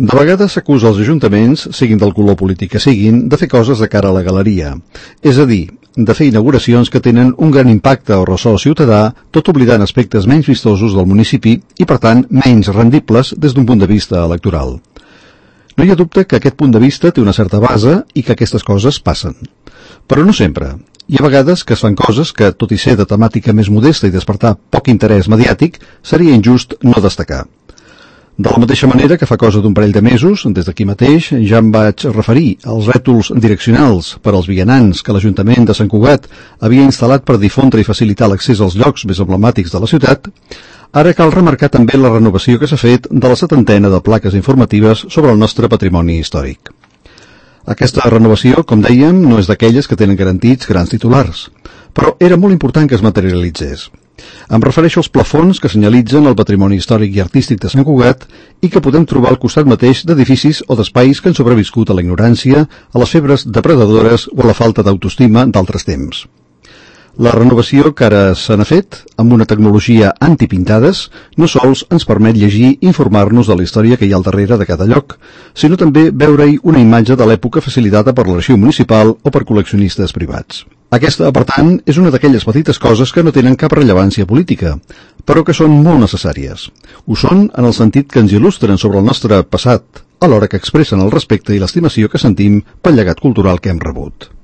De vegades s'acusa els ajuntaments, siguin del color polític que siguin, de fer coses de cara a la galeria. És a dir, de fer inauguracions que tenen un gran impacte o ressò ciutadà, tot oblidant aspectes menys vistosos del municipi i, per tant, menys rendibles des d'un punt de vista electoral. No hi ha dubte que aquest punt de vista té una certa base i que aquestes coses passen. Però no sempre. Hi ha vegades que es fan coses que, tot i ser de temàtica més modesta i despertar poc interès mediàtic, seria injust no destacar. De la mateixa manera que fa cosa d'un parell de mesos, des d'aquí mateix, ja em vaig referir als rètols direccionals per als vianants que l'Ajuntament de Sant Cugat havia instal·lat per difondre i facilitar l'accés als llocs més emblemàtics de la ciutat, ara cal remarcar també la renovació que s'ha fet de la 70ena de plaques informatives sobre el nostre patrimoni històric. Aquesta renovació, com dèiem, no és d'aquelles que tenen garantits grans titulars, però era molt important que es materialitzés. Em refereixo als plafons que senyalitzen el patrimoni històric i artístic de Sant Cugat i que podem trobar al costat mateix d'edificis o d'espais que han sobreviscut a la ignorància, a les febres depredadores o a la falta d'autoestima d'altres temps. La renovació que ara se n'ha fet, amb una tecnologia antipintades, no sols ens permet llegir i informar-nos de la història que hi ha al darrere de cada lloc, sinó també veure-hi una imatge de l'època facilitada per l'arxiu municipal o per col·leccionistes privats. Aquesta, per tant, és una d'aquelles petites coses que no tenen cap rellevància política, però que són molt necessàries. Ho són en el sentit que ens il·lustren sobre el nostre passat, alhora que expressen el respecte i l'estimació que sentim pel llegat cultural que hem rebut.